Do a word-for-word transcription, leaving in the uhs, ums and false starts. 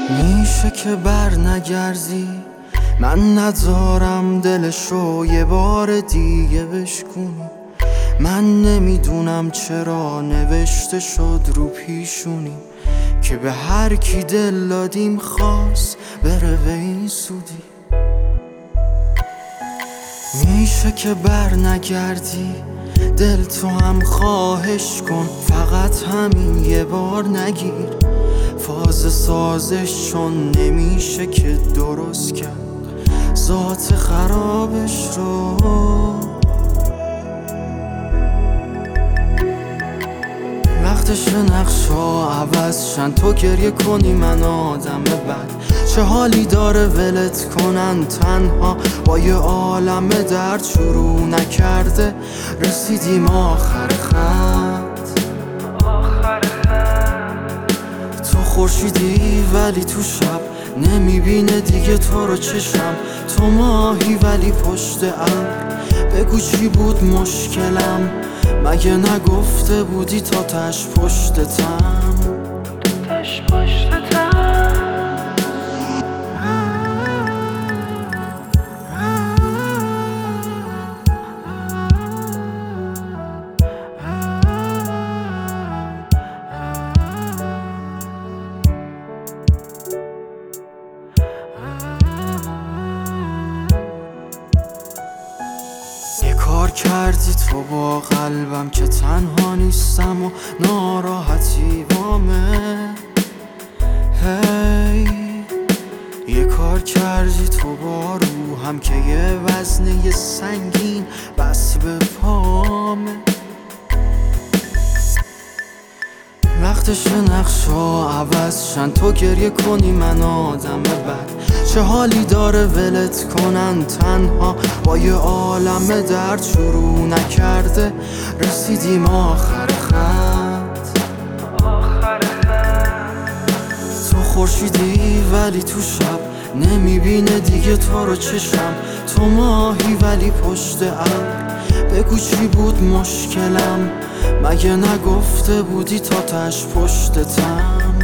میشه که بر نگردی، من ندارم دلشو یه بار دیگه بشکنی. من نمیدونم چرا نوشته شد رو پیشونی که به هر کی دل دادیم خواست بره به این سودی. میشه که بر نگردی، دل تو هم خواهش کن، فقط همین یه بار نگیر. فاز سازش چون نمیشه که درست کرد ذات خرابش رو. وقتش نقشا عوض شن، تو گریه کنی من آدم بد. چه حالی داره ولت کنن تنها با یه عالم درد؟ شروع نکرده رسیدیم آخر خط. تو خورشیدی ولی تو شب نمیبینه دیگه تو رو چشم. تو ماهی ولی پشت ابر، بگو چی بود مشکلم؟ مگه نگفته بودی تا تش پشتتم؟ تش پشتتم. یه کار کردی تو با قلبم که تنها نیستم و ناراحتی وامه. هی یه کار کردی تو با روحم که یه وزنه سنگین بس به پامه. وقتش نقشا عوض شن، تو گریه کنی من آدم بد. چه حالی داره ولت کنن تنها با یه عالم درد؟ شروع نکرده رسیدیم آخر خط. تو خورشیدی ولی تو شب نمیبینه دیگه تو رو چشم. تو ماهی ولی پشت ابر، بگو چی بود مشکلم؟ مگه نگفته بودی تا تش پشتتم؟